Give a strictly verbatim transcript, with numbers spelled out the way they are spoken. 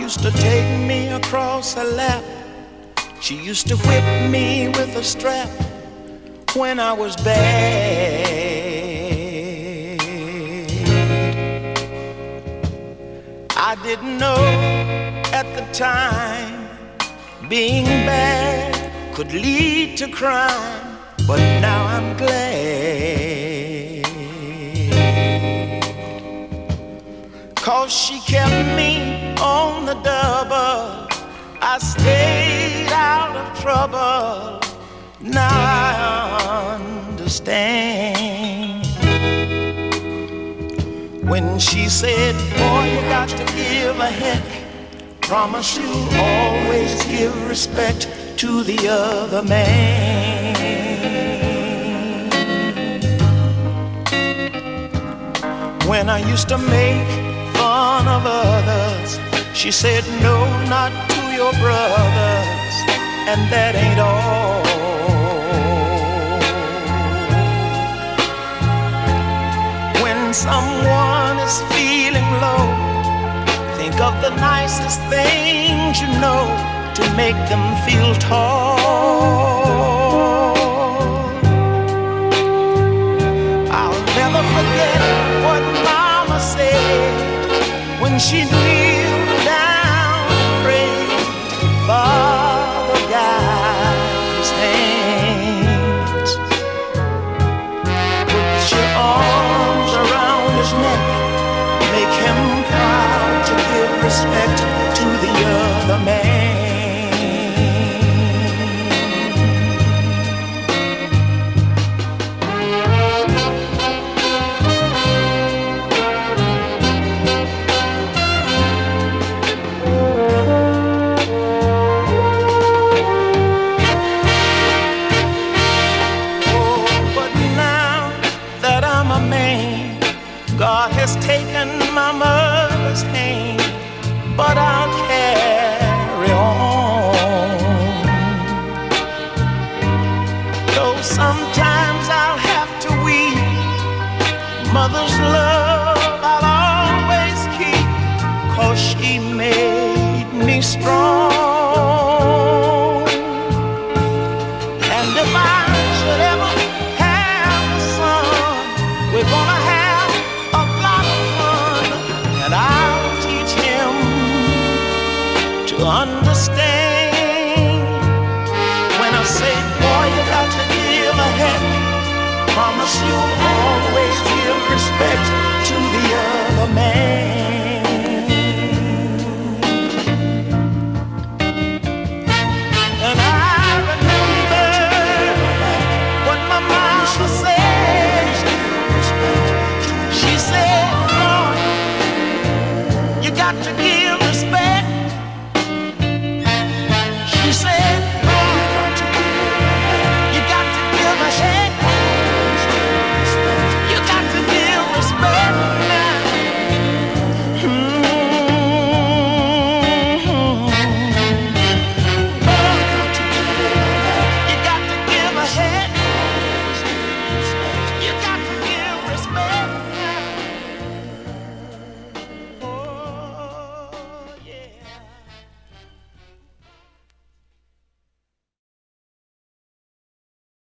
used to take me across her lap. She used to whip me with a strap when I was bad. I didn't know at the time being bad could lead to crime, but now I'm glad, 'cause she kept me on the double. I stayed out of trouble. Now I understand when she said, boy, you got to give a heck. Promise you always give respect to the other man. When I used to make fun of others, she said, no, not to your brothers, and that ain't all. When someone is feeling low, think of the nicest things you know to make them feel tall. I'll never forget what Mama said when she kneeled down and prayed. Father, guide his hands. Put your arms around his neck, make him proud to give respect to the other man. God has taken my mother's hand, but I'll carry on. Though sometimes I'll have to weep, mother's love I'll always keep, 'cause she made me strong. And if I should ever have a son, we're gonna have understand when I say, boy, you got to give a heck. Promise you'll always give respect to the other man.